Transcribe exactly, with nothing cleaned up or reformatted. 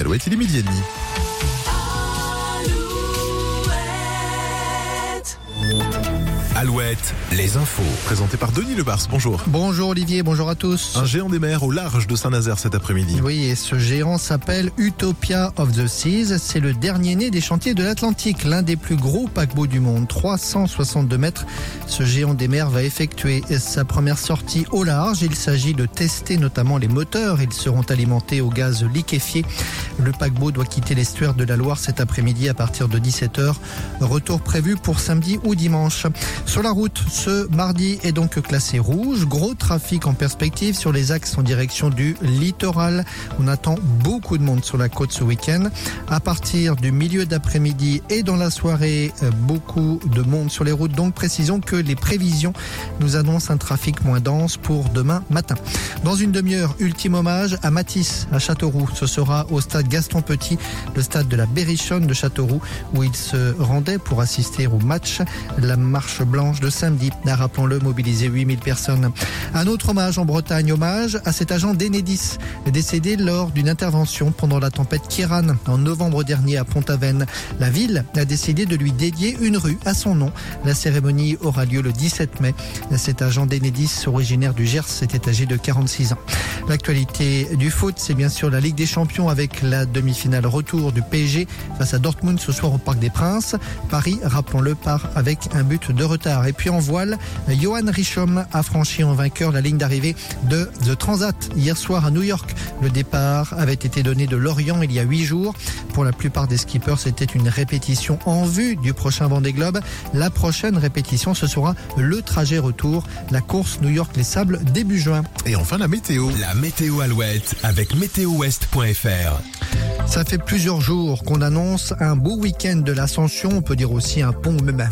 Alouette, il est midi et demi. Alouette, les infos. Présenté par Denis Lebars, bonjour. Bonjour Olivier, bonjour à tous. Un géant des mers au large de Saint-Nazaire cet après-midi. Oui, et ce géant s'appelle Utopia of the Seas. C'est le dernier né des chantiers de l'Atlantique, l'un des plus gros paquebots du monde, trois cent soixante-deux mètres. Ce géant des mers va effectuer sa première sortie au large. Il s'agit de tester notamment les moteurs. Ils seront alimentés au gaz liquéfié. Le paquebot doit quitter l'estuaire de la Loire cet après-midi à partir de dix-sept heures. Retour prévu pour samedi ou dimanche. Sur la route, ce mardi est donc classé rouge. Gros trafic en perspective sur les axes en direction du littoral. On attend beaucoup de monde sur la côte ce week-end. À partir du milieu d'après-midi et dans la soirée, beaucoup de monde sur les routes. Donc précisons que les prévisions nous annoncent un trafic moins dense pour demain matin. Dans une demi-heure, ultime hommage à Matisse à Châteauroux. Ce sera au stade Gaston Petit, le stade de la Berrichonne de Châteauroux, où il se rendait pour assister au match. La marche blanche de samedi a, rappelons-le, mobilisé huit mille personnes. Un autre hommage en Bretagne, hommage à cet agent d'Enedis, décédé lors d'une intervention pendant la tempête Kiran en novembre dernier à Pont-Aven. La ville a décidé de lui dédier une rue à son nom. La cérémonie aura lieu le dix-sept mai. Cet agent d'Enedis, originaire du Gers, était âgé de quarante-six ans. L'actualité du foot, c'est bien sûr la Ligue des Champions avec la demi-finale retour du P S G face à Dortmund ce soir au Parc des Princes. Paris, rappelons-le, part avec un but de retard. Et puis en voile, Johan Richomme a franchi en vainqueur la ligne d'arrivée de The Transat hier soir à New York. Le départ avait été donné de Lorient il y a huit jours. Pour la plupart des skippers, c'était une répétition en vue du prochain Vendée Globe. La prochaine répétition, ce sera le trajet retour, la course New York-Les Sables début juin. Et enfin la météo. La météo Alouette avec météo ouest point f r. Ça fait plusieurs jours qu'on annonce un beau week-end de l'Ascension. On peut dire aussi un pont, même